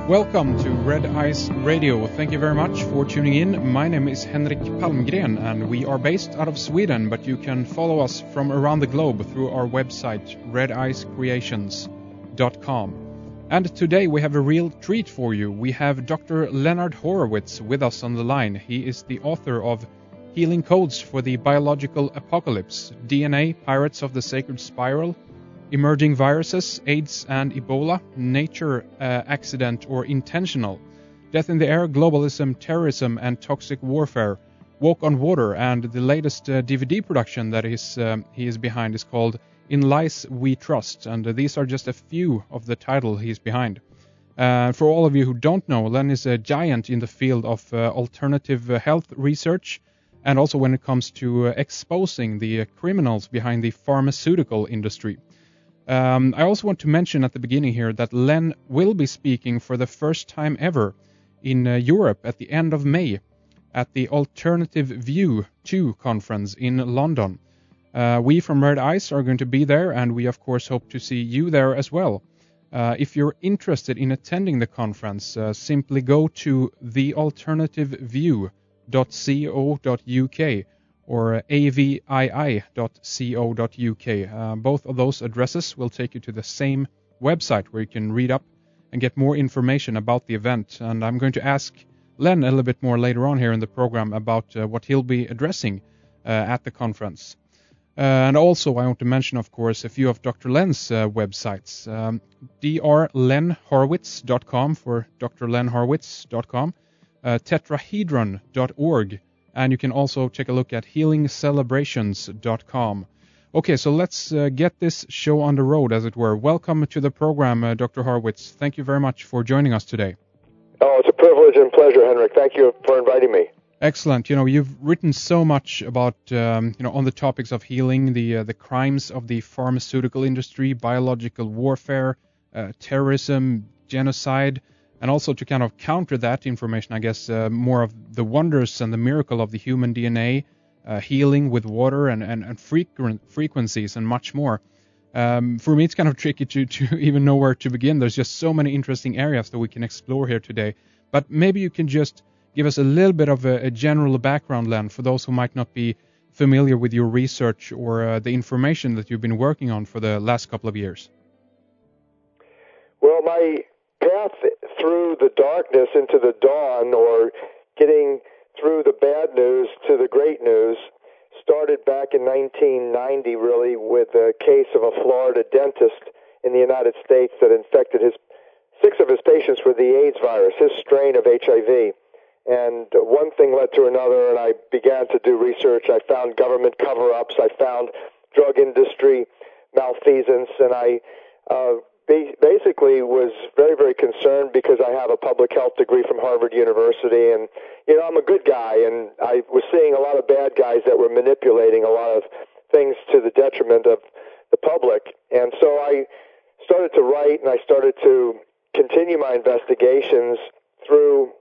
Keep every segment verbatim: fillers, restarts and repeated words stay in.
Welcome to Red Ice Radio. Thank you very much for tuning in. My name is Henrik Palmgren and we are based out of Sweden, but you can follow us from around the globe through our website red ice creations dot com. And today we have a real treat for you. We have Doctor Leonard Horowitz with us on the line. He is the author of Healing Codes for the Biological Apocalypse, D N A, Pirates of the Sacred Spiral, Emerging Viruses, AIDS and Ebola, Nature, uh, Accident or Intentional, Death in the Air, Globalism, Terrorism and Toxic Warfare, Walk on Water, and the latest uh, D V D production that is, um, he is behind is called In Lies We Trust, and uh, these are just a few of the title he is behind. Uh, for all of you who don't know, Len is a giant in the field of uh, alternative uh, health research, and also when it comes to uh, exposing the uh, criminals behind the pharmaceutical industry. Um, I also want to mention at the beginning here that Len will be speaking for the first time ever in uh, Europe at the end of May at the Alternative View two conference in London. Uh, we from Red Ice are going to be there, and we of course hope to see you there as well. Uh, if you're interested in attending the conference, uh, simply go to the alternative view dot co dot uk or a v i i dot co dot uk. Uh, both of those addresses will take you to the same website where you can read up and get more information about the event. And I'm going to ask Len a little bit more later on here in the program about uh, what he'll be addressing uh, at the conference. Uh, and also I want to mention, of course, a few of Doctor Len's uh, websites. Um, d r len horowitz dot com for d r len horowitz dot com, uh, tetrahedron dot org, and you can also take a look at healing celebrations dot com. Okay, so let's uh, get this show on the road, as it were. Welcome to the program, uh, Doctor Horowitz. Thank you very much for joining us today. Oh, it's a privilege and pleasure, Henrik. Thank you for inviting me. Excellent. You know, you've written so much about, um, you know, on the topics of healing, the uh, the crimes of the pharmaceutical industry, biological warfare, uh, terrorism, genocide, and also to kind of counter that information, I guess, uh, more of the wonders and the miracle of the human D N A, uh, healing with water and, and, and frequent frequencies and much more. Um, for me, it's kind of tricky to, to even know where to begin. There's just so many interesting areas that we can explore here today. But maybe you can just give us a little bit of a, a general background, Len, for those who might not be familiar with your research or uh, the information that you've been working on for the last couple of years. Well, my path through the darkness into the dawn, or getting through the bad news to the great news, started back in nineteen ninety, really, with a case of a Florida dentist in the United States that infected his six of his patients with the AIDS virus, his strain of H I V. And one thing led to another, and I began to do research. I found government cover-ups. I found drug industry malfeasance, and I uh, basically was very, very concerned because I have a public health degree from Harvard University, and, you know, I'm a good guy, and I was seeing a lot of bad guys that were manipulating a lot of things to the detriment of the public. And so I started to write, and I started to continue my investigations through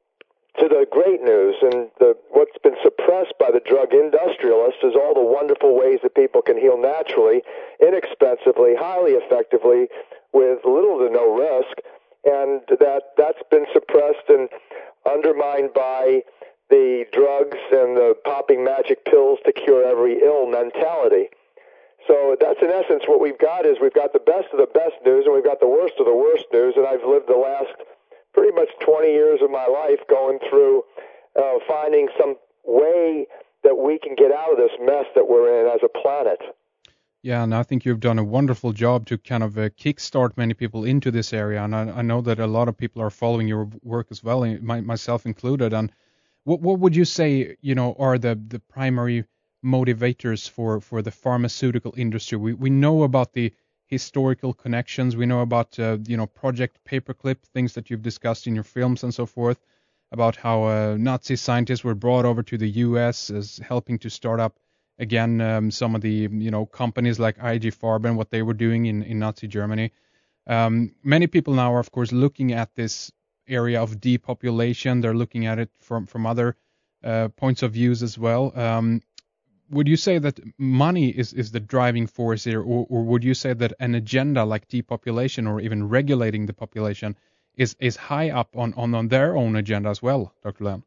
to the great news. And the, what's been suppressed by the drug industrialists is all the wonderful ways that people can heal naturally, inexpensively, highly effectively, with little to no risk. And that, that's been suppressed and undermined by the drugs and the popping magic pills to cure every ill mentality. So that's in essence what we've got is we've got the best of the best news and we've got the worst of the worst news. And I've lived the last pretty much twenty years of my life going through uh, finding some way that we can get out of this mess that we're in as a planet. Yeah, and I think you've done a wonderful job to kind of uh, kickstart many people into this area. And I, I know that a lot of people are following your work as well, my, myself included. And what what would you say, you know, are the, the primary motivators for, for the pharmaceutical industry? We we know about the historical connections. We know about, uh, you know, Project Paperclip, things that you've discussed in your films and so forth, about how uh, Nazi scientists were brought over to the U S as helping to start up, again, um, some of the, you know, companies like I G Farben, what they were doing in, in Nazi Germany. Um, many people now are, of course, looking at this area of depopulation. They're looking at it from, from other uh, points of views as well. Um, would you say that money is, is the driving force here, or, or would you say that an agenda like depopulation or even regulating the population is, is high up on, on, on their own agenda as well, Doctor Len?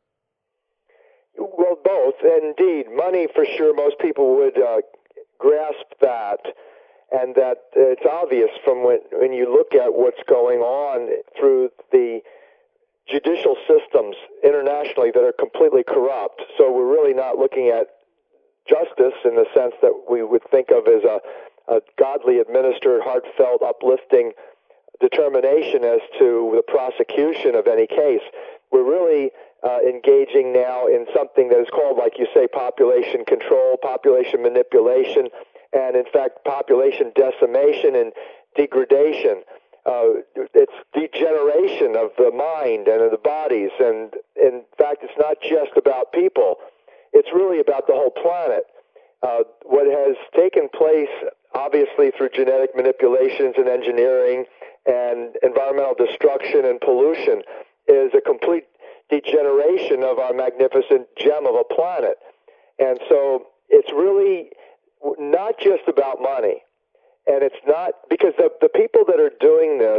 Well, both. Indeed, money for sure. Most people would uh, grasp that, and that uh, it's obvious from when, when you look at what's going on through the judicial systems internationally that are completely corrupt. So we're really not looking at justice in the sense that we would think of as a, a godly administered, heartfelt, uplifting determination as to the prosecution of any case. We're really uh, engaging now in something that is called, like you say, population control, population manipulation, and in fact, population decimation and degradation. Uh, it's degeneration of the mind and of the bodies, and in fact, it's not just about people. It's really about the whole planet. Uh, what has taken place, obviously, through genetic manipulations and engineering and environmental destruction and pollution, is a complete degeneration of our magnificent gem of a planet. And so it's really not just about money. And it's not, because the, the people that are doing this,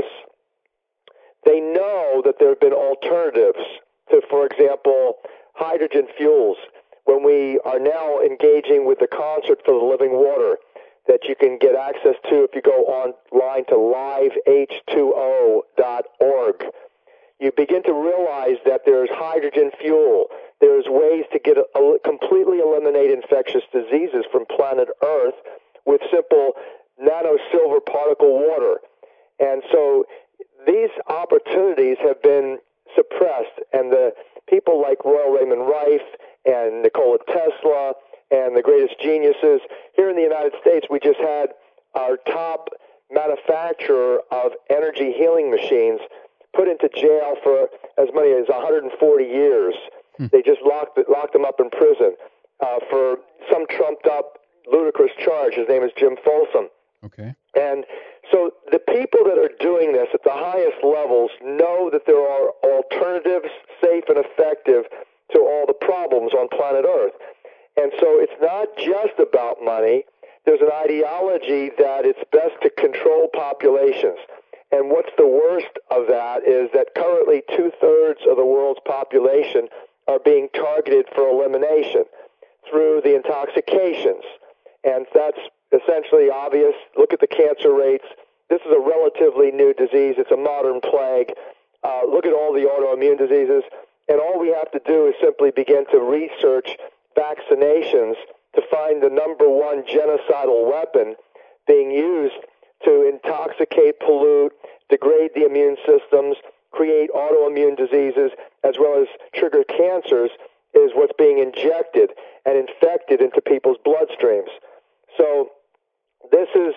they know that there have been alternatives to, for example, hydrogen fuels. When we are now engaging with the Concert for the Living Water that you can get access to if you go online to live H two O dot org, you begin to realize that there's hydrogen fuel. There's ways to get a, a, completely eliminate infectious diseases from planet Earth with simple nano-silver particle water. And so these opportunities have been suppressed, and the people like Royal Raymond Rife and Nikola Tesla and the greatest geniuses here in the United States, we just had our top manufacturer of energy healing machines put into jail for as many as one hundred forty years. Hmm. They just locked locked him up in prison uh, for some trumped-up, ludicrous charge. His name is Jim Folsom. Okay. And so the people that are doing this at the highest levels know that there are alternatives, safe and effective, to all the problems on planet Earth. And so it's not just about money. There's an ideology that it's best to control populations. And what's the worst of that is that currently two-thirds of the world's population are being targeted for elimination through the intoxications. And that's essentially obvious. Look at the cancer rates. This is a relatively new disease. It's a modern plague. Uh, look at all the autoimmune diseases. And all we have to do is simply begin to research vaccinations to find the number one genocidal weapon being used to intoxicate, pollute, degrade the immune systems, create autoimmune diseases, as well as trigger cancers, is what's being injected and infected into people's bloodstreams. So this is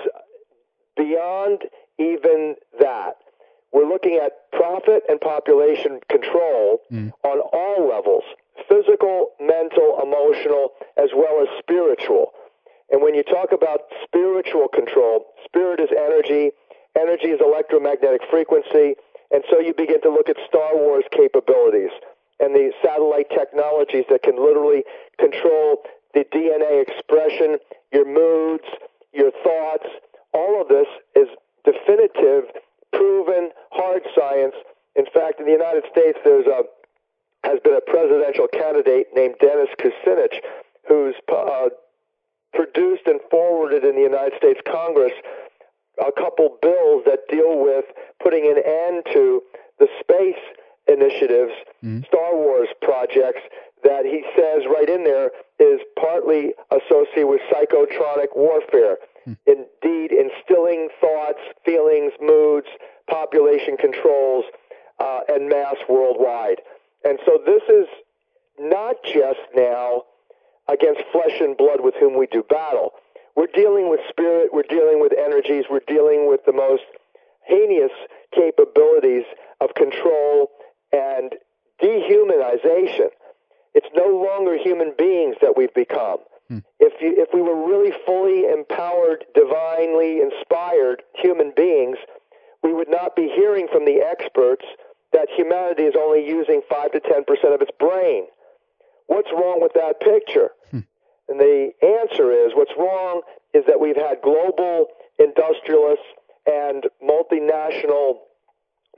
beyond even that. We're looking at profit and population control mm. on all levels, physical, mental, emotional, as well as spiritual. And when you talk about spiritual control, spirit is energy, energy is electromagnetic frequency, and so you begin to look at Star Wars capabilities and the satellite technologies that can literally control the D N A expression, your moods, your thoughts. All of this is definitive, proven, hard science. In fact, in the United States, there's a has been a presidential candidate named Dennis Kucinich, who's uh, produced and forwarded in the United States Congress a couple bills that deal with putting an end to the space initiatives, mm. Star Wars projects, that he says right in there is partly associated with psychotronic warfare. Mm. Indeed, instilling thoughts, feelings, moods, population controls, uh, and mass worldwide. And so this is not just now against flesh and blood with whom we do battle. We're dealing with spirit, we're dealing with energies, we're dealing with the most heinous capabilities of control and dehumanization. It's no longer human beings that we've become. Hmm. If you, if we were really fully empowered, divinely inspired human beings, we would not be hearing from the experts that humanity is only using five to ten percent of its brain. What's wrong with that picture? Hmm. And the answer is, what's wrong is that we've had global industrialists and multinational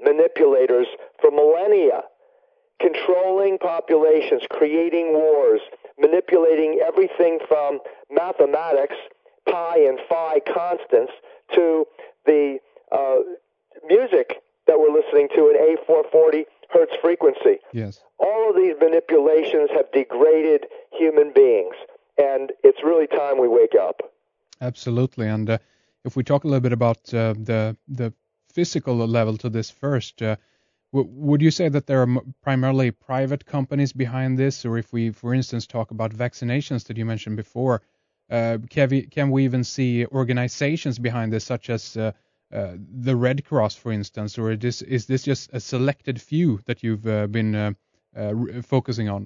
manipulators for millennia, controlling populations, creating wars, manipulating everything from mathematics, pi and phi constants, to the uh, music that we're listening to in A four forty hertz frequency. Yes. All of these manipulations have degraded human beings, and it's really time we wake up. Absolutely. And uh, if we talk a little bit about uh, the the physical level to this first, uh, w- would you say that there are m- primarily private companies behind this, or if we, for instance, talk about vaccinations that you mentioned before, uh, can we can we even see organizations behind this, such as uh, uh, the Red Cross, for instance, or is this, is this just a selected few that you've uh, been uh, uh, re- focusing on?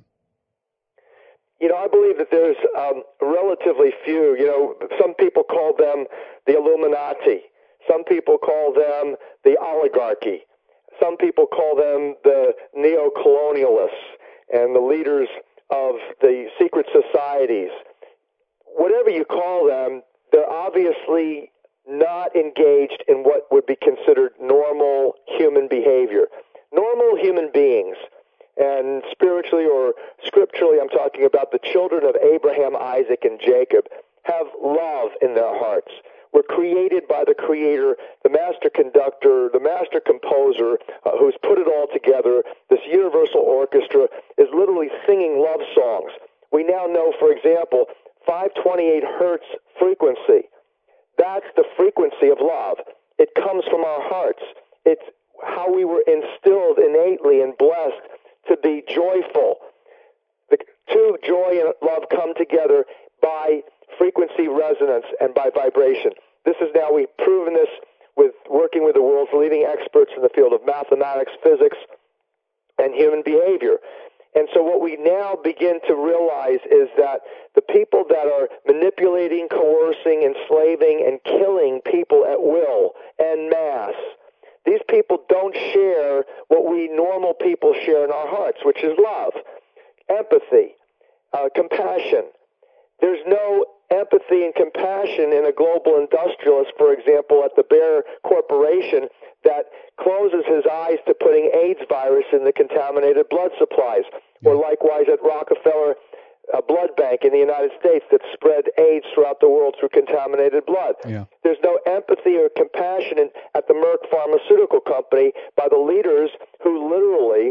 You know, I believe that there's um, relatively few. You know, some people call them the Illuminati. Some people call them the oligarchy. Some people call them the neo-colonialists and the leaders of the secret societies. Whatever you call them, they're obviously not engaged in what would be considered normal human behavior. Normal human beings, and spiritually or scripturally, I'm talking about the children of Abraham, Isaac, and Jacob, have love in their hearts. We're created by the Creator, the master conductor, the master composer, uh, who's put it all together. This universal orchestra is literally singing love songs. We now know, for example, five twenty-eight hertz frequency. That's the frequency of love. It comes from our hearts. It's how we were instilled innately and blessed to be joyful. The two, joy and love, come together by frequency resonance and by vibration. This is now, we've proven this with working with the world's leading experts in the field of mathematics, physics, and human behavior. And so what we now begin to realize is that the people that are manipulating, coercing, enslaving, and killing people at will en masse, these people don't share what we normal people share in our hearts, which is love, empathy, uh, compassion. There's no empathy and compassion in a global industrialist, for example, at the Bayer Corporation, that closes his eyes to putting AIDS virus in the contaminated blood supplies, or likewise at Rockefeller uh, Blood Bank in the United States that spread AIDS throughout the world through contaminated blood. Yeah. There's no empathy or compassion in, at the Merck Pharmaceutical Company by the leaders who literally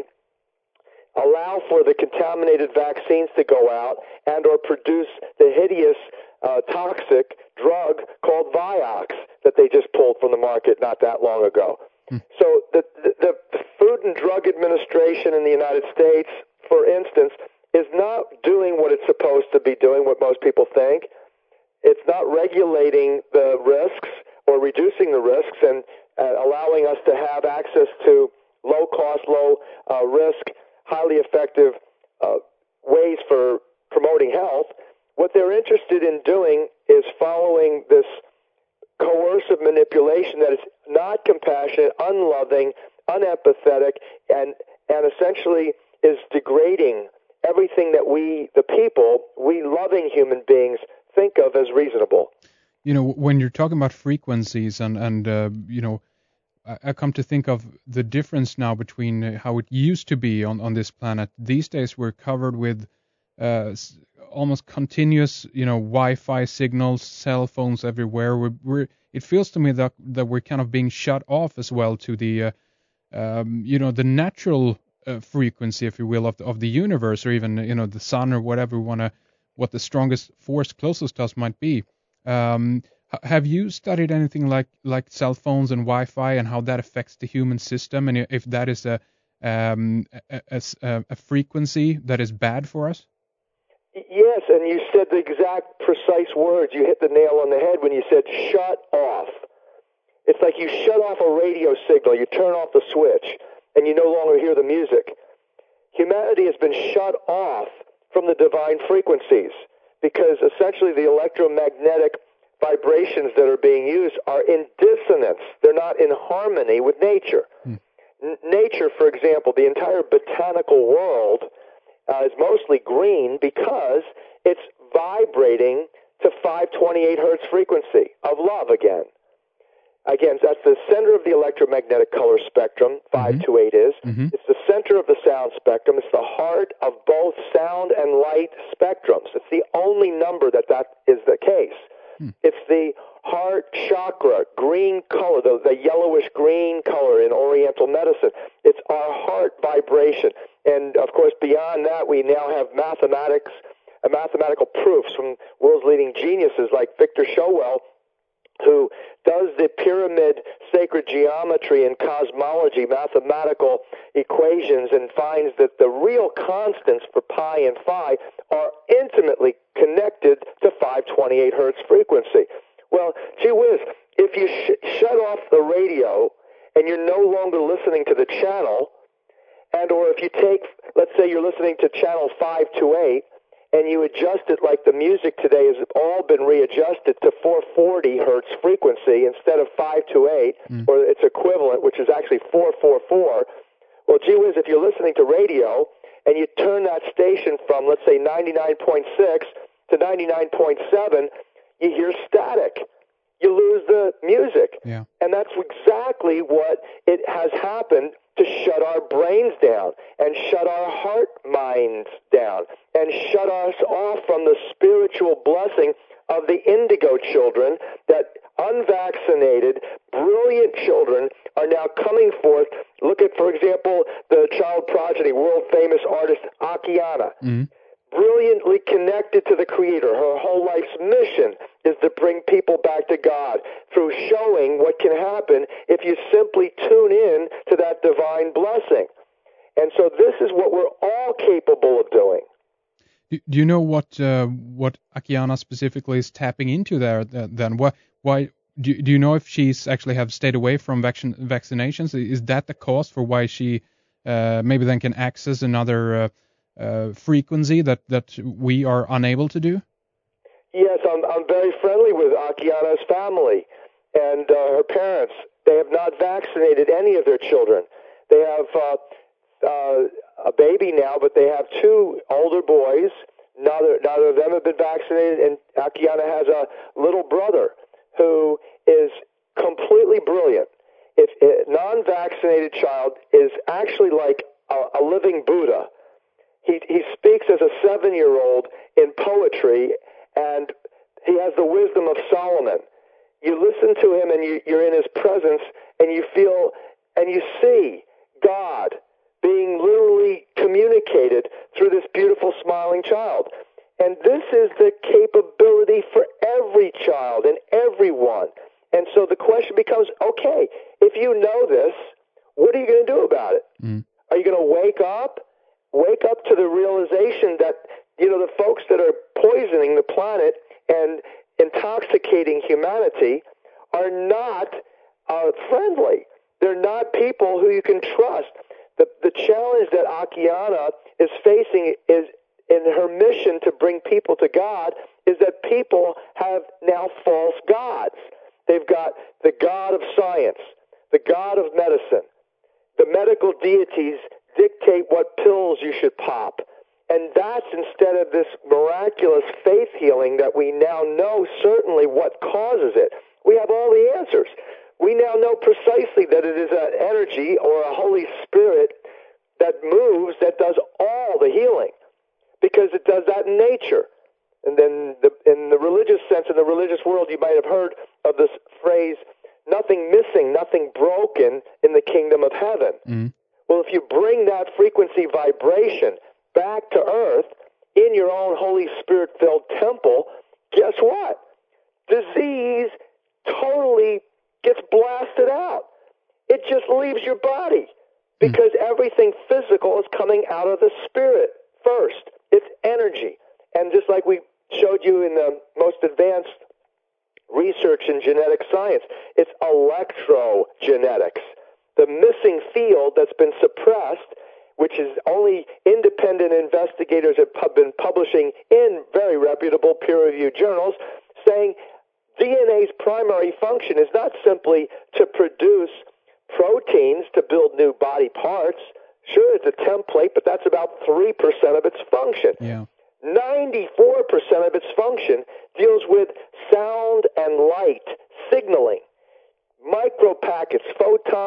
allow for the contaminated vaccines to go out and or produce the hideous uh, toxic drug called Vioxx that they just pulled from the market not that long ago. Hmm. So the, the, the Food and Drug Administration in the United States, for instance, is not doing what it's supposed to be doing, what most people think. It's not regulating the risks or reducing the risks and uh, allowing us to have access to low-cost, low-risk, highly effective uh, ways for promoting health. What they're interested in doing is following this coercive manipulation that is not compassionate, unloving, unempathetic, and and essentially is degrading everything that we, the people, we loving human beings, think of as reasonable. You know, when you're talking about frequencies and, and uh, you know, I, I come to think of the difference now between how it used to be on, on this planet. These days we're covered with uh, almost continuous, you know, Wi-Fi signals, cell phones everywhere. We're, we're, it feels to me that, that we're kind of being shut off as well to the, uh, um, you know, the natural uh, frequency, if you will, of the, of the universe, or even, you know, the sun or whatever we want to, what the strongest force closest to us might be. Um, have you studied anything like, like cell phones and Wi-Fi and how that affects the human system, and if that is a um, a, a, a frequency that is bad for us? Yes, and you said the exact precise words. You hit the nail on the head when you said shut off. It's like you shut off a radio signal, you turn off the switch, and you no longer hear the music. Humanity has been shut off from the divine frequencies because essentially the electromagnetic vibrations that are being used are in dissonance. They're not in harmony with nature. Hmm. N- nature, for example, the entire botanical world uh, is mostly green because it's vibrating to five twenty-eight hertz frequency of love again. Again, that's the center of the electromagnetic color spectrum, five to eight is. Mm-hmm. It's the center of the sound spectrum. It's the heart of both sound and light spectrums. It's the only number that that is the case. Hmm. It's the heart chakra, green color, the, the yellowish-green color in Oriental medicine. It's our heart vibration. And, of course, beyond that, we now have mathematics, uh, mathematical proofs from world's leading geniuses like Victor Showell, who does the pyramid sacred geometry and cosmology, mathematical equations, and finds that the real constants for pi and phi are intimately connected to five twenty-eight hertz frequency. Well, gee whiz, if you sh- shut off the radio and you're no longer listening to the channel, and or if you take, let's say you're listening to channel five to eight, and you adjust it like the music today has all been readjusted to four forty hertz frequency instead of five to eight, mm. or its equivalent, which is actually four forty-four. Well, gee whiz, if you're listening to radio and you turn that station from, let's say, ninety-nine point six to ninety-nine point seven, you hear static. You lose the music. Yeah. And that's exactly what it has happened to shut our brains down and shut our heart minds down and shut us off from the spiritual blessing of the indigo children that unvaccinated, brilliant children are now coming forth. Look at, for example, the child progeny, world-famous artist Akiana. Mm-hmm. Brilliantly connected to the Creator. Her whole life's mission is to bring people back to God through showing what can happen if you simply tune in to that divine blessing. And so this is what we're all capable of doing. Do you know what uh, what Akiana specifically is tapping into there then? Why, why do, do you know if she's actually have stayed away from vac- vaccinations? Is that the cause for why she uh, maybe then can access another uh, Uh, frequency that, that we are unable to do? Yes, I'm I'm very friendly with Akiana's family and uh, her parents. They have not vaccinated any of their children. They have uh, uh, a baby now, but they have two older boys. Neither, neither of them have been vaccinated, and Akiana has a little brother who is completely brilliant. If a non-vaccinated child is actually like a, a living Buddha. He he speaks as a seven-year-old in poetry, and he has the wisdom of Solomon. You listen to him, and you, you're in his presence, and you feel and you see God being literally communicated through this beautiful, smiling child. And this is the capability for every child and everyone. And so the question becomes, okay, if you know this, what are you going to do about it? Mm. Are you going to wake up? Wake up to the realization that, you know, the folks that are poisoning the planet and intoxicating humanity are not uh, friendly. They're not people who you can trust. The, the challenge that Akiana is facing is in her mission to bring people to God is that people have now false gods. They've got the God of science, the God of medicine, the medical deities dictate what pills you should pop. And that's instead of this miraculous faith healing that we now know certainly what causes it. We have all the answers. We now know precisely that it is an energy or a Holy Spirit that moves, that does all the healing, because it does that in nature. And then the, in the religious sense, in the religious world, you might have heard of this phrase, nothing missing, nothing broken in the kingdom of heaven. Mm. Well, if you bring that frequency vibration back to earth in your own Holy Spirit-filled temple, guess what? Disease totally gets blasted out. It just leaves your body because mm. everything physical is coming out of the spirit first. It's energy. And just like we showed you in the most advanced research in genetic science, it's electrogenetics. The missing field that's been suppressed, which is only independent investigators have been publishing in very reputable peer-reviewed journals, saying D N A's primary function is not simply to produce proteins to build new body parts. Sure, it's a template, but that's about three percent of its function. Yeah. ninety-four percent of its function deals with sound and light signaling.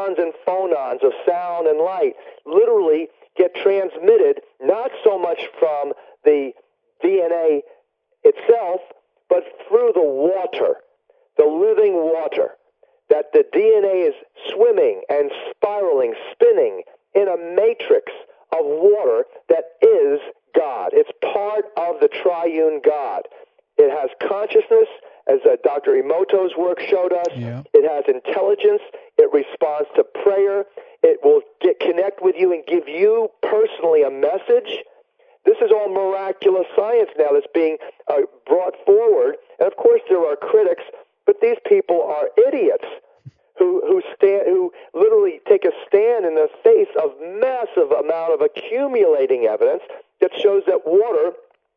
electrons and phonons of sound and light literally get transmitted not so much from the D N A itself, but through the water, the living water, that the D N A is swimming and spiraling, spinning in a matrix of water that is God. It's part of the triune God. It has consciousness, as uh, Doctor Emoto's work showed us. Yeah. It has intelligence. It responds to prayer. It will get connect with you and give you personally a message. This is all miraculous science now that's being uh, brought forward. And of course there are critics, but these people are idiots who who stand who literally take a stand in the face of massive amount of accumulating evidence that shows that water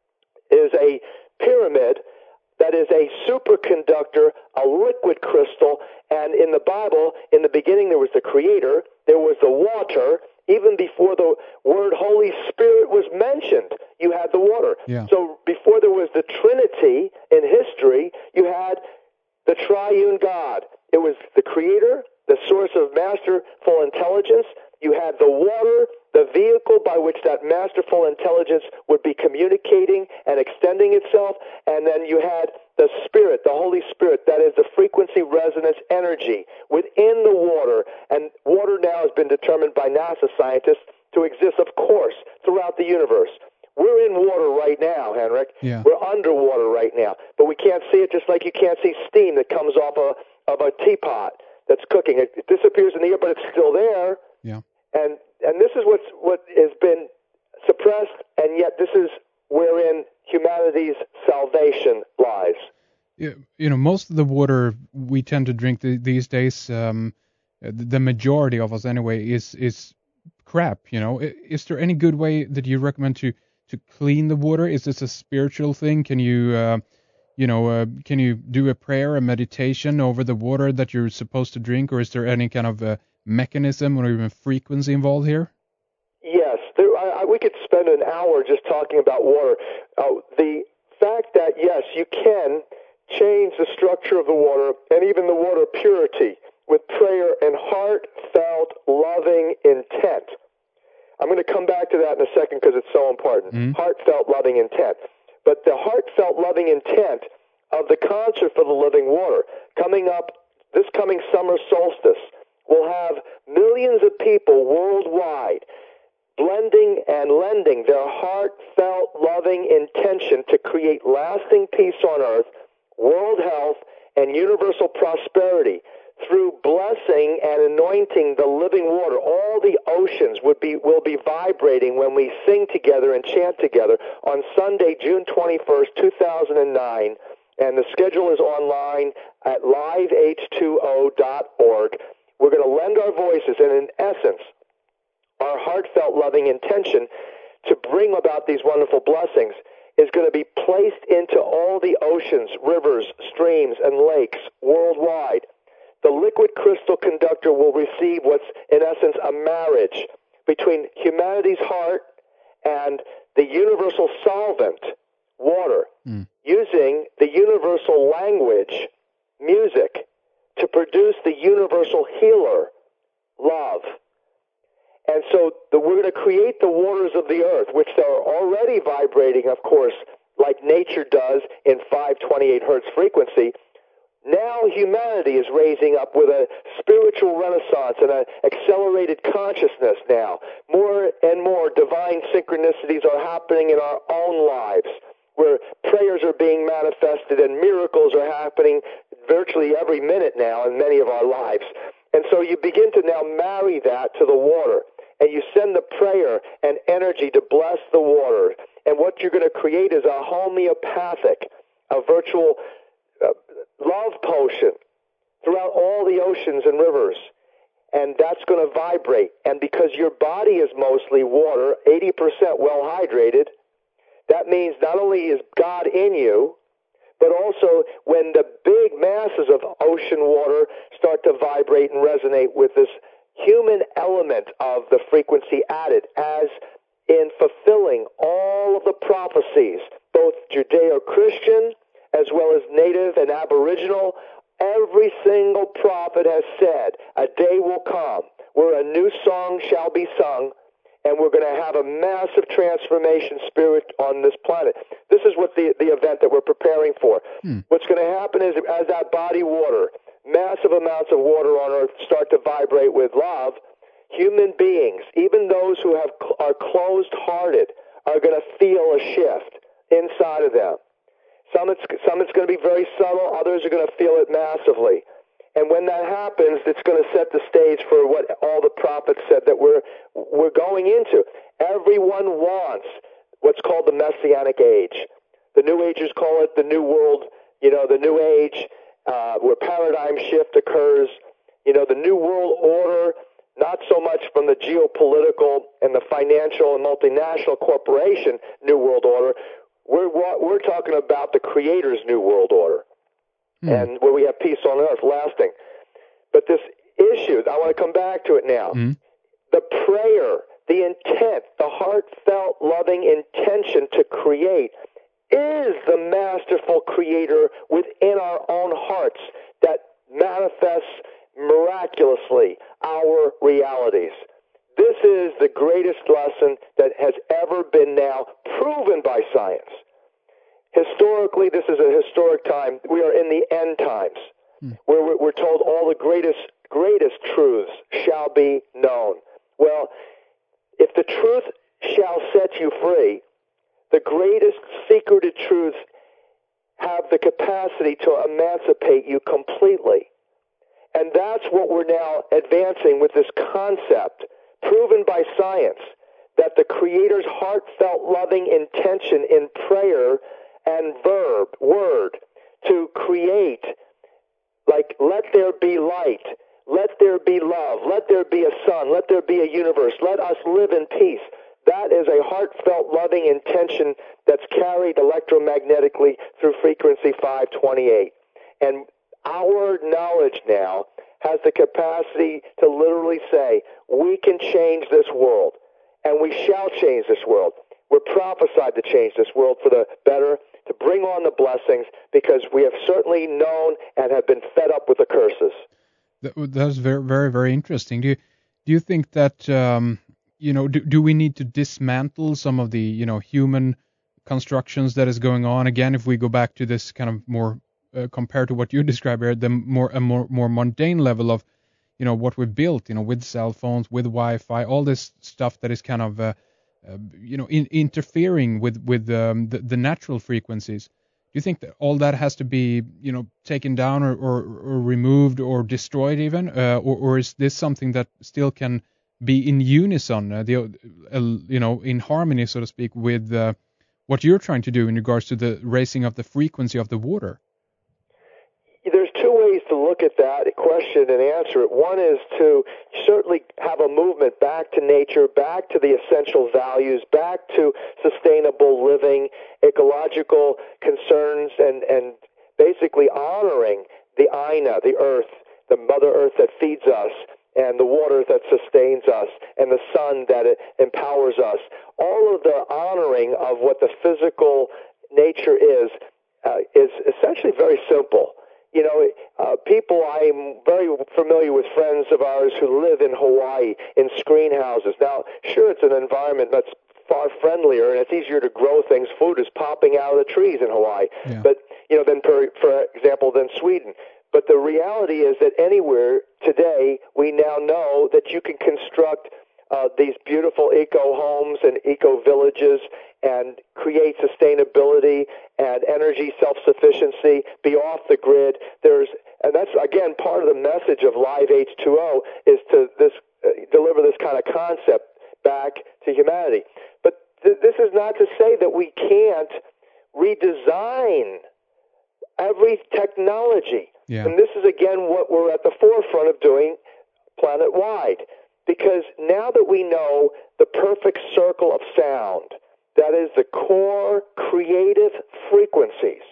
is a pyramid, that is a superconductor, a liquid crystal, and in the Bible, in the beginning there was the Creator, there was the water. Even before the word Holy Spirit was mentioned, you had the water. Yeah. So before there was the Trinity in history, you had the triune God. It was the Creator, the source of masterful intelligence. You had the water, the vehicle by which that masterful intelligence would be communicating and extending itself. And then you had the Spirit, the Holy Spirit, that is the frequency resonance energy within the water. And water now has been determined by NASA scientists to exist, of course, throughout the universe. We're in water right now, Henrik. Yeah. We're underwater right now. But we can't see it, just like you can't see steam that comes off a, of a teapot that's cooking. It, it disappears in the air, but it's still there. Yeah. And and this is what's what has been suppressed, and yet this is wherein humanity's salvation lies. You, you know, most of the water we tend to drink th- these days, um, the majority of us anyway, is is crap. You know, is there any good way that you recommend to to clean the water? Is this a spiritual thing? Can you, uh, you know, uh, can you do a prayer, a meditation over the water that you're supposed to drink, or is there any kind of uh, mechanism or even frequency involved here? Yes, there, I, I, we could spend an hour just talking about water. Uh, the fact that, yes, you can change the structure of the water and even the water purity with prayer and heartfelt, loving intent. I'm going to come back to that in a second because it's so important. Mm-hmm. Heartfelt, loving intent. But the heartfelt, loving intent of the concert for the living water coming up this coming summer solstice will have millions of people worldwide blending and lending their heartfelt, loving intention to create lasting peace on earth, world health, and universal prosperity through blessing and anointing the living water. All the oceans would be will be vibrating when we sing together and chant together on Sunday, June twenty-first, two thousand nine. And the schedule is online at live h two o dot org. We're going to lend our voices, and in essence, our heartfelt, loving intention to bring about these wonderful blessings is going to be placed into all the oceans, rivers, streams, and lakes worldwide. The liquid crystal conductor will receive what's, in essence, a marriage between humanity's heart and the universal solvent, water, mm. using the universal language, music, to produce the universal healer, love. And so the, we're going to create the waters of the earth, which are already vibrating, of course, like nature does in five twenty-eight hertz frequency. Now humanity is raising up with a spiritual renaissance and an accelerated consciousness now. More and more divine synchronicities are happening in our own lives, where prayers are being manifested and miracles are happening virtually every minute now in many of our lives. And so you begin to now marry that to the water, and you send the prayer and energy to bless the water. And what you're going to create is a homeopathic, a virtual uh, love potion throughout all the oceans and rivers. And that's going to vibrate. And because your body is mostly water, eighty percent well hydrated, that means not only is God in you, but also when the big masses of ocean water start to vibrate and resonate with this human element of the frequency added, as in fulfilling all of the prophecies, both Judeo-Christian as well as Native and Aboriginal, every single prophet has said, a day will come where a new song shall be sung, and we're going to have a massive transformation spirit on this planet. This is what the, the event that we're preparing for. Hmm. What's going to happen is as that body water, massive amounts of water on Earth start to vibrate with love, human beings, even those who have are closed-hearted, are going to feel a shift inside of them. Some it's, some it's going to be very subtle, others are going to feel it massively. And when that happens, it's going to set the stage for what all the prophets said that we're we're going into. Everyone wants what's called the Messianic Age. The New Agers call it the New World, you know, the New Age, uh, where paradigm shift occurs. You know, the New World Order, not so much from the geopolitical and the financial and multinational corporation New World Order. We're we're talking about the Creator's New World Order. Mm. And where we have peace on earth lasting. But this issue, I want to come back to it now. Mm. The prayer, the intent, the heartfelt, loving intention to create is the masterful creator within our own hearts that manifests miraculously our realities. This is the greatest lesson that has ever been now proven by science. Historically, this is a historic time. We are in the end times, hmm. where we're told all the greatest, greatest truths shall be known. Well, if the truth shall set you free, the greatest secreted truths have the capacity to emancipate you completely. And that's what we're now advancing with this concept, proven by science, that the Creator's heartfelt, loving intention in prayer and verb, word, to create, like, let there be light, let there be love, let there be a sun, let there be a universe, let us live in peace. That is a heartfelt, loving intention that's carried electromagnetically through frequency five twenty-eight. And our knowledge now has the capacity to literally say, we can change this world, and we shall change this world. We're prophesied to change this world for the better, to bring on the blessings, because we have certainly known and have been fed up with the curses. That, that's very, very, very interesting. Do you, do you think that, um, you know, do, do we need to dismantle some of the, you know, human constructions that is going on? Again, if we go back to this kind of more, uh, compared to what you describe here, the more, a more, more mundane level of, you know, what we've built, you know, with cell phones, with Wi-Fi, all this stuff that is kind of, uh, uh, you know, in, interfering with, with um, the, the natural frequencies. Do you think that all that has to be, you know, taken down or, or, or removed or destroyed even? Uh, or, or is this something that still can be in unison, uh, the, uh, you know, in harmony, so to speak, with uh, what you're trying to do in regards to the raising of the frequency of the water? There's two ways to look at that question and answer it. One is to certainly have a movement back to nature, back to the essential values, back to sustainable living, ecological concerns, and, and basically honoring the Aina, the earth, the Mother Earth that feeds us, and the water that sustains us, and the sun that empowers us. All of the honoring of what the physical nature is, uh, is essentially very simple. You know, uh, people, I'm very familiar with friends of ours who live in Hawaii in screen houses. Now, sure, it's an environment that's far friendlier and it's easier to grow things. Food is popping out of the trees in Hawaii. Yeah. But, you know, than, per, for example, than Sweden. But the reality is that anywhere today, we now know that you can construct uh, these beautiful eco-homes and eco-villages and create sustainability and energy self-sufficiency, be off the grid. There's, and that's, again, part of the message of Live H two O is to this uh, deliver this kind of concept back to humanity. But th- this is not to say that we can't redesign every technology. Yeah. And this is, again, what we're at the forefront of doing planet-wide. Because now that we know the perfect circle of sound, that is the core creative frequencies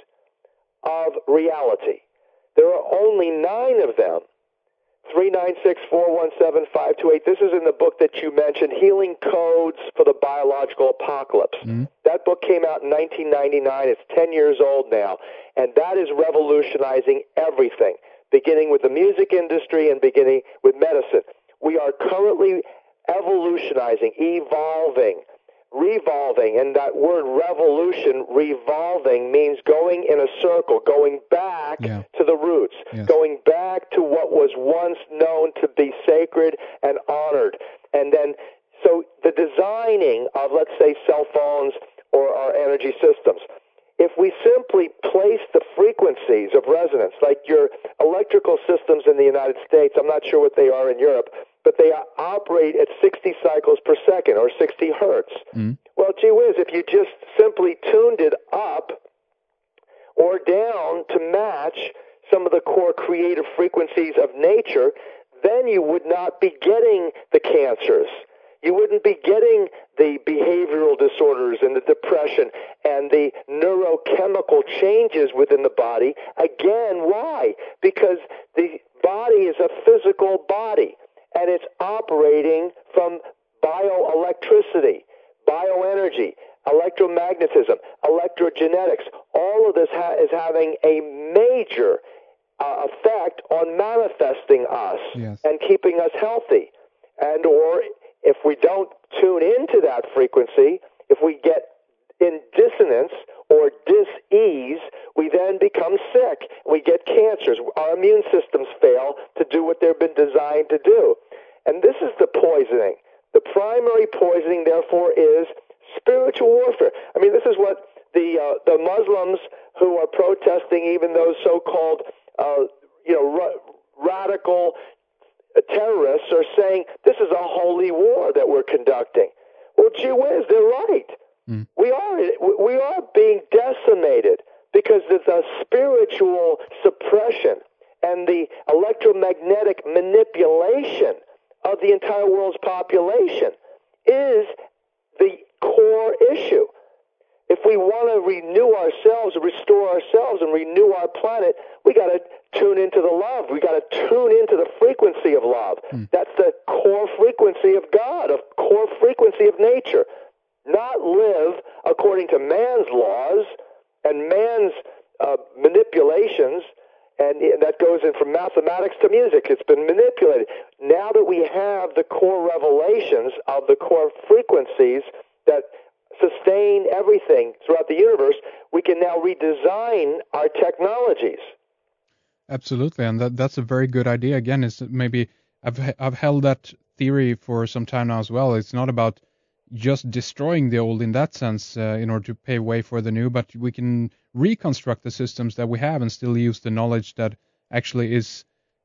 of reality, there are only nine of them. three nine six, four one seven, five two eight. This is in the book that you mentioned, Healing Codes for the Biological Apocalypse. Mm-hmm. That book came out in nineteen ninety-nine. It's ten years old now. And that is revolutionizing everything. beginning with the music industry and beginning with medicine. We are currently evolutionizing, evolving, revolving, and that word revolution, revolving, means going in a circle, going back Yeah. to the roots, Yes. going back to what was once known to be sacred and honored. And then, so the designing of, let's say, cell phones or our energy systems, if we simply place the frequencies of resonance, like your electrical systems in the United States, I'm not sure what they are in Europe, but they operate at sixty cycles per second or sixty hertz. Mm. Well, gee whiz, if you just simply tuned it up or down to match some of the core creative frequencies of nature, then you would not be getting the cancers. You wouldn't be getting the behavioral disorders and the depression and the neurochemical changes within the body. Again, why? Because the body is a physical body, and it's operating from bioelectricity, bioenergy, electromagnetism, electrogenetics. All of this ha- is having a major uh, effect on manifesting us Yes. and keeping us healthy. And or if we don't tune into that frequency, if we get in dissonance or dis-ease, we then become sick. We get cancers. Our immune systems fail to do what they've been designed to do. And this is the poisoning. The primary poisoning, therefore, is spiritual warfare. I mean, this is what the uh, the Muslims who are protesting, even those so-called uh, you know ra- radical terrorists, are saying this is a holy war that we're conducting. Well, gee whiz, they're right. Mm. We are we are being decimated because of the spiritual suppression and the electromagnetic manipulation of the entire world's population is the core issue. If we want to renew ourselves, restore ourselves, and renew our planet, we got to tune into the love. We got to tune into the frequency of love. Mm. That's the core frequency of God, a core frequency of nature. Not live according to man's laws and man's uh, manipulations, and that goes in from mathematics to music. It's been manipulated. Now that we have the core revelations of the core frequencies that sustain everything throughout the universe, we can now redesign our technologies. Absolutely, and that that's a very good idea. Again, is maybe I've I've held that theory for some time now as well. It's not about just destroying the old in that sense uh, in order to pave way for the new, but we can reconstruct the systems that we have and still use the knowledge that actually is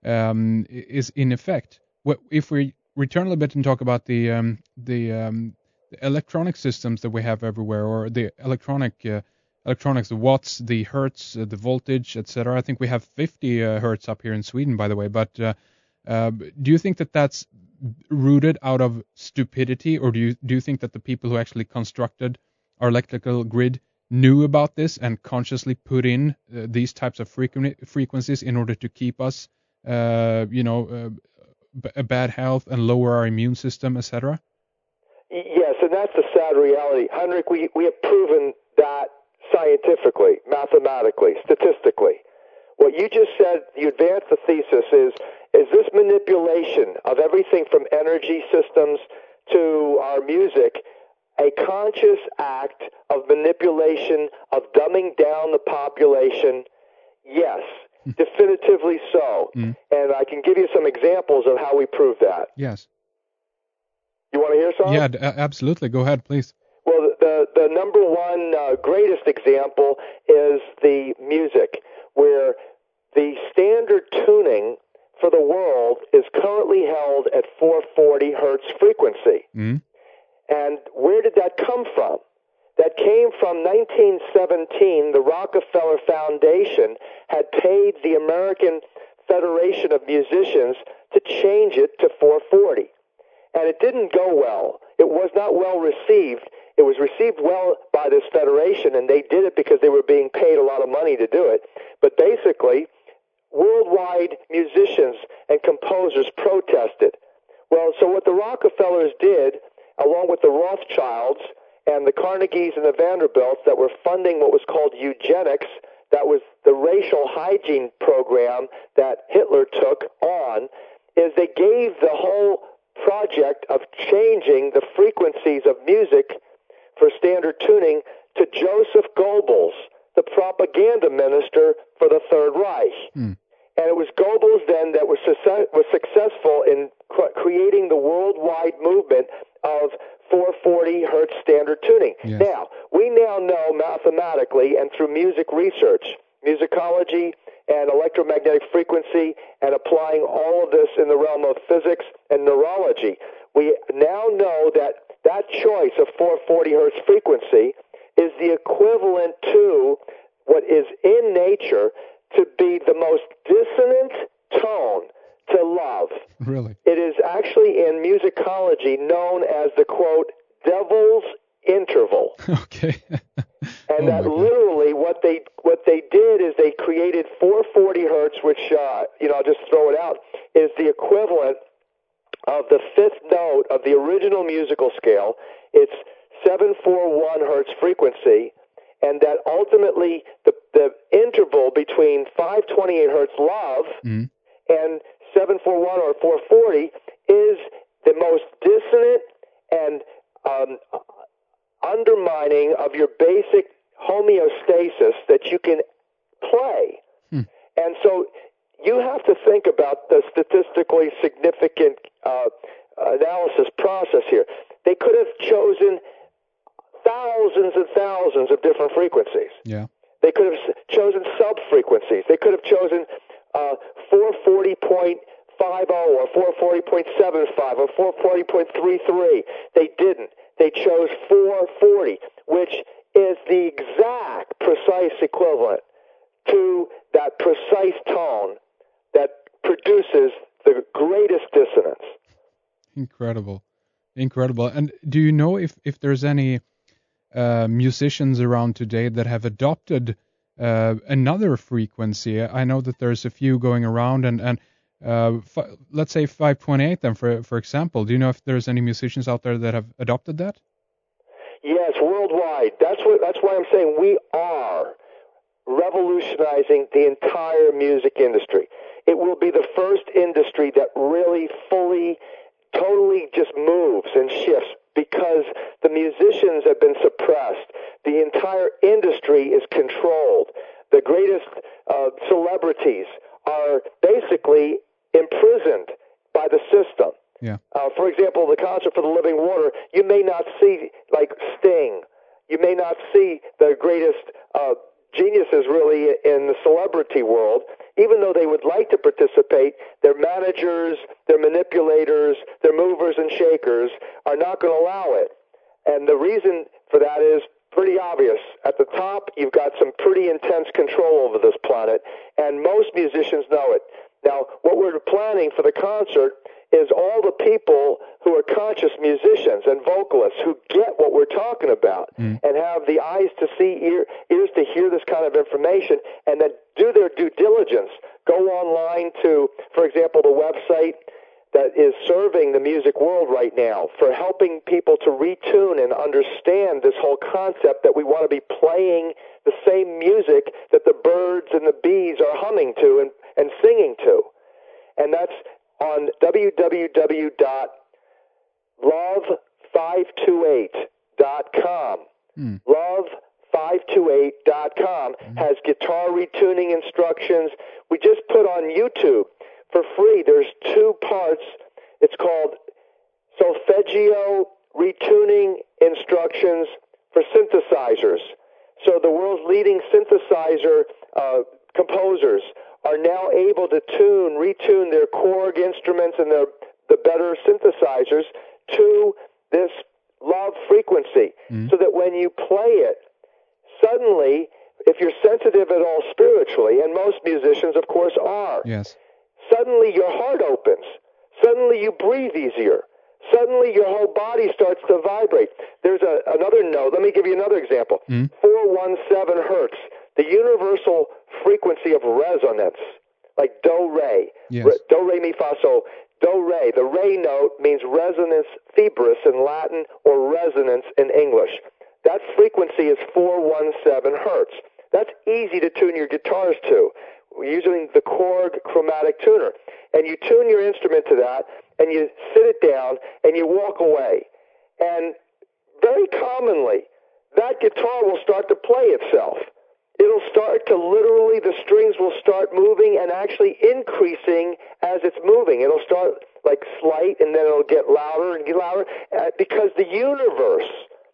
um, is in effect. If we return a little bit and talk about the um, the, um, the electronic systems that we have everywhere, or the electronic uh, electronics, the watts, the hertz, uh, the voltage, et cetera. I think we have fifty uh, hertz up here in Sweden, by the way. But uh, uh, do you think that that's rooted out of stupidity, or do you do you think that the people who actually constructed our electrical grid knew about this and consciously put in uh, these types of frequ- frequencies in order to keep us, uh, you know, uh, b- a bad health and lower our immune system, et cetera? Yes, and that's the sad reality. Henrik, we, we have proven that scientifically, mathematically, statistically. What you just said, you advanced the thesis, is is this manipulation of everything from energy systems to our music a conscious act of manipulation, of dumbing down the population? Yes, mm. definitively so. Mm. And I can give you some examples of how we prove that. Yes. You want to hear some? Yeah, d- absolutely. Go ahead, please. Well, the, the number one uh, greatest example is the music, where the standard tuning for the world is currently held at four forty hertz frequency. Mm. And where did that come from? That came from nineteen seventeen. The Rockefeller Foundation had paid the American Federation of Musicians to change it to four forty. And it didn't go well. It was not well received. It was received well by this federation, and they did it because they were being paid a lot of money to do it. But basically, worldwide musicians and composers protested. Well, so what the Rockefellers did, along with the Rothschilds and the Carnegies and the Vanderbilts that were funding what was called eugenics, that was the racial hygiene program that Hitler took on is they gave the whole project of changing the frequencies of music for standard tuning to Joseph Goebbels, the propaganda minister for the Third Reich. Mm. And it was Goebbels then that was, success, was successful in cr- creating the worldwide movement of four forty hertz standard tuning. Yes. Now, we now know mathematically and through music research, musicology and electromagnetic frequency, and applying all of this in the realm of physics and neurology, we now know that that choice of four forty hertz frequency is the equivalent to what is in nature to be the most dissonant tone to love. Really? It is actually in musicology known as the, quote, devil's interval. Okay. And Oh that my God. literally what they what they did is they created four forty hertz, which, uh, you know, I'll just throw it out, is the equivalent of the fifth note of the original musical scale. It's seven forty-one hertz frequency, and that ultimately the, the interval between five twenty-eight hertz love Mm. and seven forty-one or four forty is the most dissonant and um, undermining of your basic homeostasis that you can play. Hmm. And so you have to think about the statistically significant uh, analysis process here. They could have chosen thousands and thousands of different frequencies. Yeah. They could have chosen sub-frequencies. They could have chosen uh, four forty point five zero or four forty point seven five or four forty point three three. They didn't. They chose four forty, which is the exact precise equivalent to that precise tone that produces the greatest dissonance. Incredible. Incredible. And do you know if, if there's any uh, musicians around today that have adopted uh, another frequency? I know that there's a few going around, and, and uh, f- let's say five twenty-eight then, for for example. Do you know if there's any musicians out there that have adopted that? Yes, worldwide. That's what. That's why I'm saying we are revolutionizing the entire music industry. It will be the first industry that really fully, totally just moves and shifts because the musicians have been suppressed. The entire industry is controlled. The greatest uh, celebrities are basically imprisoned by the system. Yeah. Uh, for example, the Concert for the Living Water, you may not see, like, Sting. You may not see the greatest uh, geniuses, really, in the celebrity world. Even though they would like to participate, their managers, their manipulators, their movers and shakers are not going to allow it. And the reason for that is pretty obvious. At the top, you've got some pretty intense control over this planet, and most musicians know it. Now, what we're planning for the concert is all the people who are conscious musicians and vocalists who get what we're talking about mm. and have the eyes to see, ear, ears to hear this kind of information, and then do their due diligence. Go online to, for example, the website that is serving the music world right now for helping people to retune and understand this whole concept that we want to be playing the same music that the birds and the bees are humming to and, and singing to. And that's on w w w dot love five two eight dot com. Mm. love five two eight dot com mm. has guitar retuning instructions. We just put on YouTube for free. There's two parts. It's called Solfeggio Retuning Instructions for Synthesizers. So the world's leading synthesizer uh, composers are now able to tune, retune their Korg instruments and the, the better synthesizers to this love frequency, mm. so that when you play it, suddenly, if you're sensitive at all spiritually, and most musicians, of course, are, yes. suddenly your heart opens. Suddenly you breathe easier. Suddenly your whole body starts to vibrate. There's a, another note. Let me give you another example. Mm. four seventeen hertz, the universal frequency of resonance, like do-re. Yes. Re, do-re, mi, fa, sol. Do-re. The re note means resonance febris in Latin or resonance in English. That frequency is four seventeen hertz. That's easy to tune your guitars to, using the Korg chromatic tuner. And you tune your instrument to that, and you sit it down, and you walk away. And very commonly, that guitar will start to play itself. It'll start to literally, the strings will start moving and actually increasing as it's moving. It'll start like slight, and then it'll get louder and get louder, uh, because the universe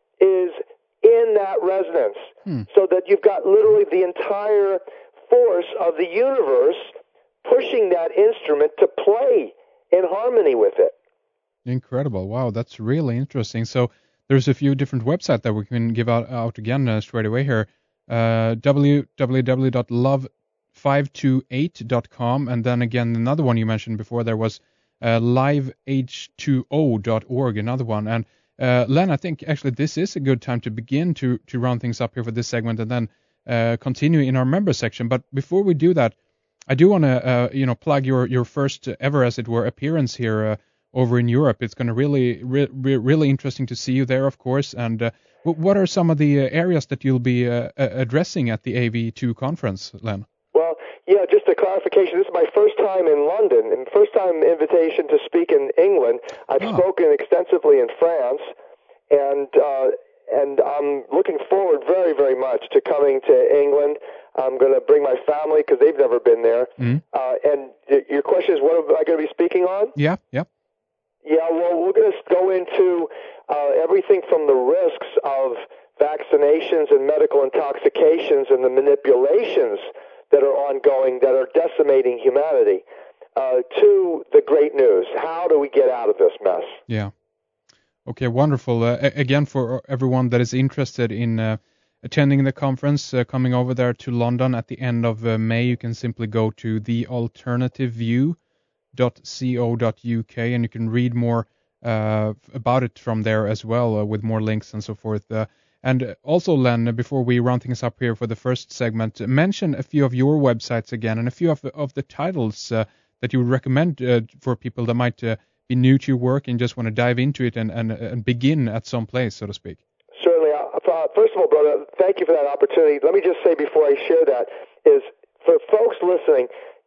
is in that resonance. Hmm. So that you've got literally the entire force of the universe pushing that instrument to play in harmony with it. Incredible. Wow, that's really interesting. So there's a few different websites that we can give out, out again uh, straight away here. Uh, w w w dot love five two eight dot com, and then again another one you mentioned before there was uh, live h two o dot org, another one. And uh, Len, I think actually this is a good time to begin to to round things up here for this segment, and then uh, continue in our member section. But before we do that, I do want to uh, you know plug your your first ever, as it were, appearance here uh, over in Europe. It's going to really re- re- really interesting to see you there, of course. And uh, what are some of the uh, areas that you'll be uh, addressing at the A V two conference, Len? Well, yeah, just a clarification. This is my first time in London, and first time invitation to speak in England. I've oh. spoken extensively in France, and uh, and I'm looking forward very, very much to coming to England. I'm going to bring my family because they've never been there. Mm. Uh, and your question is, what am I going to be speaking on? Yeah, yeah. Yeah, well, we're going to go into uh, everything from the risks of vaccinations and medical intoxications and the manipulations that are ongoing that are decimating humanity uh, to the great news. How do we get out of this mess? Yeah. Okay, wonderful. Uh, again, for everyone that is interested in uh, attending the conference, uh, coming over there to London at the end of uh, May, you can simply go to the alternative view dot co dot u k, and you can read more uh, about it from there as well, uh, with more links and so forth. Uh, and also, Len, before we round things up here for the first segment, mention a few of your websites again, and a few of the, of the titles uh, that you would recommend uh, for people that might uh, be new to your work and just want to dive into it and, and, and begin at some place, so to speak. Certainly. Uh, first of all, brother, thank you for that opportunity. Let me just say before I share that, is for folks listening,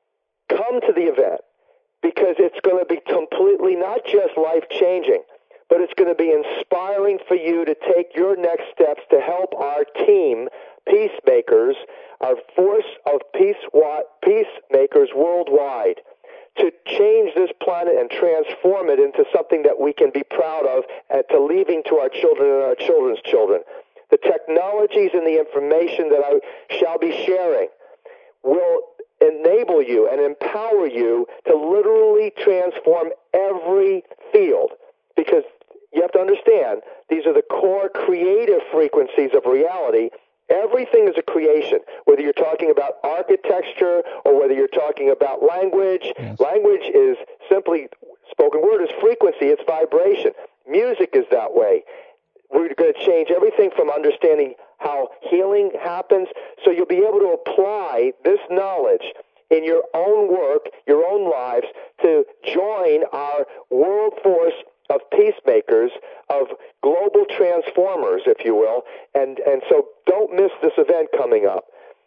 come to the event, because it's going to be completely not just life-changing, but it's going to be inspiring for you to take your next steps to help our team, Peacemakers, our force of peace, peacemakers worldwide, to change this planet and transform it into something that we can be proud of and to leaving to our children and our children's children. The technologies and the information that I shall be sharing will enable you and empower you to literally transform every field, because you have to understand these are the core creative frequencies of reality. Everything is a creation, whether you're talking about architecture or whether you're talking about language. Yes. Language is simply, spoken word is frequency, it's vibration. Music is that way. We're going to change everything from understanding how healing happens, so you'll be able to apply this knowledge in your own work, your own lives, to join our world force of peacemakers, of global transformers, if you will, and, and so don't miss this event coming up.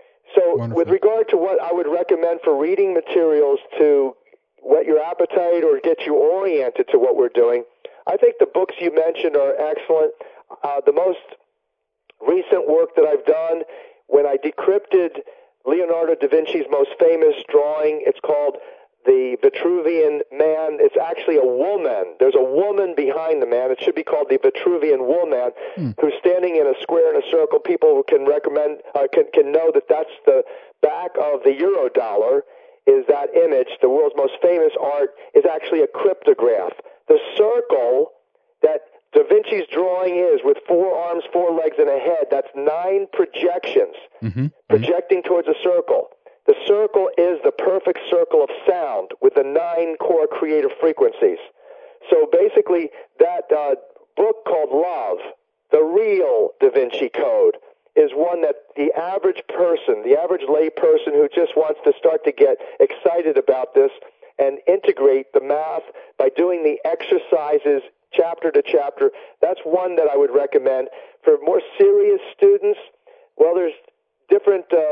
So Wonderful. With regard to what I would recommend for reading materials to whet your appetite or get you oriented to what we're doing, I think the books you mentioned are excellent. Uh, the most recent work that I've done, when I decrypted Leonardo da Vinci's most famous drawing, it's called The Vitruvian Man. It's actually a woman. There's a woman behind the man. It should be called the Vitruvian woman, hmm. who's standing in a square in a circle. People can recommend, uh, can, can know that that's the back of the euro dollar, is that image. The world's most famous art is actually a cryptograph. The circle that Da Vinci's drawing is, with four arms, four legs, and a head, that's nine projections mm-hmm. projecting mm-hmm. towards a circle. The circle is the perfect circle of sound with the nine core creative frequencies. So basically, that uh, book called Love, The Real Da Vinci Code, is one that the average person, the average lay person who just wants to start to get excited about this and integrate the math by doing the exercises chapter to chapter, that's one that I would recommend. For more serious students, well, there's different uh,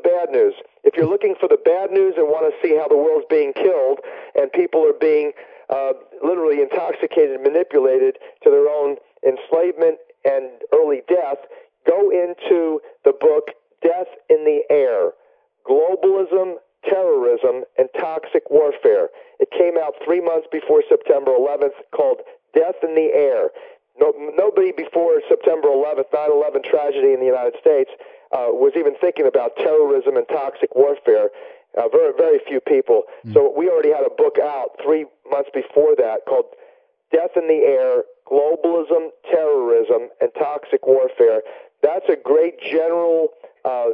bad news. If you're looking for the bad news and want to see how the world's being killed and people are being uh, literally intoxicated and manipulated to their own enslavement and early death, go into the book Death in the Air, Globalism, Terrorism, and Toxic Warfare. It came out three months before September eleventh, called Death in the Air. No, nobody before September eleventh, nine eleven tragedy in the United States, uh, was even thinking about terrorism and toxic warfare. Uh, very, very few people. Mm. So we already had a book out three months before that called Death in the Air, Globalism, Terrorism, and Toxic Warfare. That's a great general uh,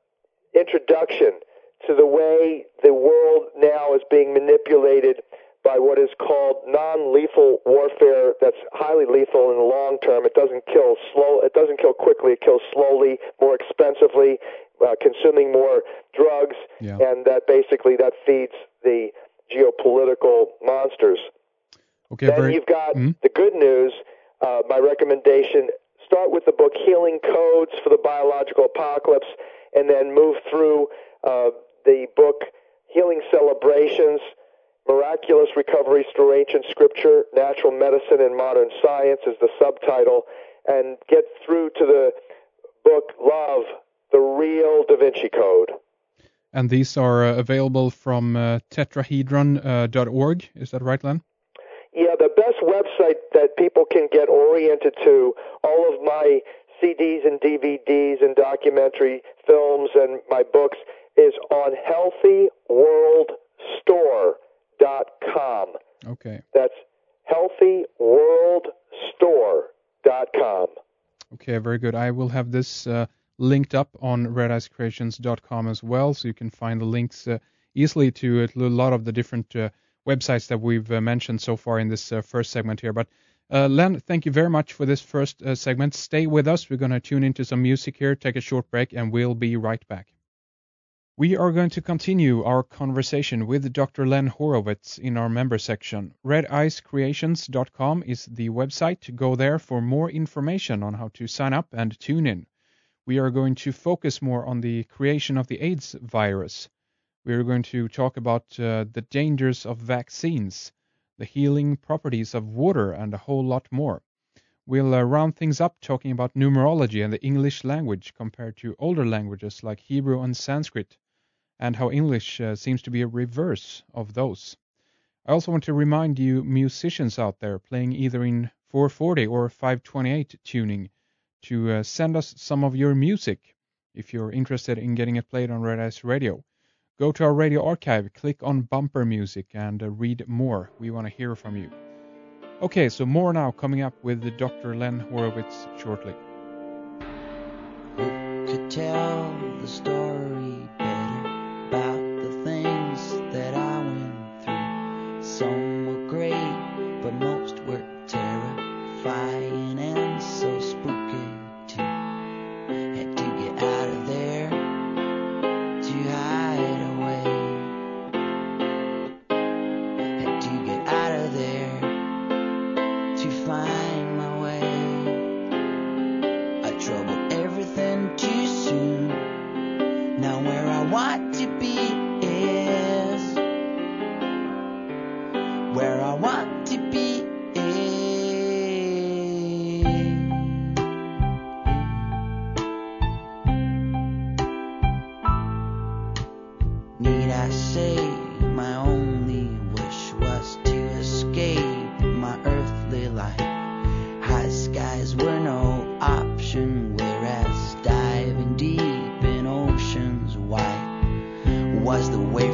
introduction to the way the world now is being manipulated by what is called non-lethal warfare. That's highly lethal in the long term. It doesn't kill slow. It doesn't kill quickly. It kills slowly, more expensively, uh, consuming more drugs, yeah. and that basically that feeds the geopolitical monsters. Okay, then very, you've got mm-hmm. the good news. Uh, my recommendation: start with the book Healing Codes for the Biological Apocalypse, and then move through uh, the book Healing Celebrations, Miraculous Recoveries Through Ancient Scripture, Natural Medicine and Modern Science is the subtitle, and get through to the book Love, The Real Da Vinci Code. And these are uh, available from uh, tetrahedron dot org, is that right, Len? Yeah, the best website that people can get oriented to all of my C Ds and D V Ds and documentary films and my books is on healthy world store dot com. Okay. That's healthy world store dot com. Okay, very good. I will have this uh, linked up on red ice creations dot com as well, so you can find the links uh, easily to a lot of the different uh, websites that we've uh, mentioned so far in this uh, first segment here. But uh, Len, thank you very much for this first uh, segment. Stay with us. We're going to tune into some music here, take a short break, and we'll be right back. We are going to continue our conversation with Doctor Len Horowitz in our member section. red ice creations dot com is the website. Go there for more information on how to sign up and tune in. We are going to focus more on the creation of the AIDS virus. We are going to talk about uh, the dangers of vaccines, the healing properties of water, and a whole lot more. We'll uh, round things up talking about numerology and the English language compared to older languages like Hebrew and Sanskrit, and how English uh, seems to be a reverse of those. I also want to remind you musicians out there playing either in four forty or five twenty-eight tuning to uh, send us some of your music if you're interested in getting it played on Red Ice Radio. Go to our radio archive, click on bumper music, and uh, read more. We want to hear from you. Okay, so more now coming up with Doctor Len Horowitz shortly. Who could tell the story better about the things that I went through? Some were great, but most were terrifying and so spooky too. Had to get out of there to hide away. Had to get out of there to find my way. I troubled everything too soon. Now where I want to be is where I want to be is. Need I say my only wish was to escape my earthly life? High skies were no option, whereas diving deep in oceans wide was the way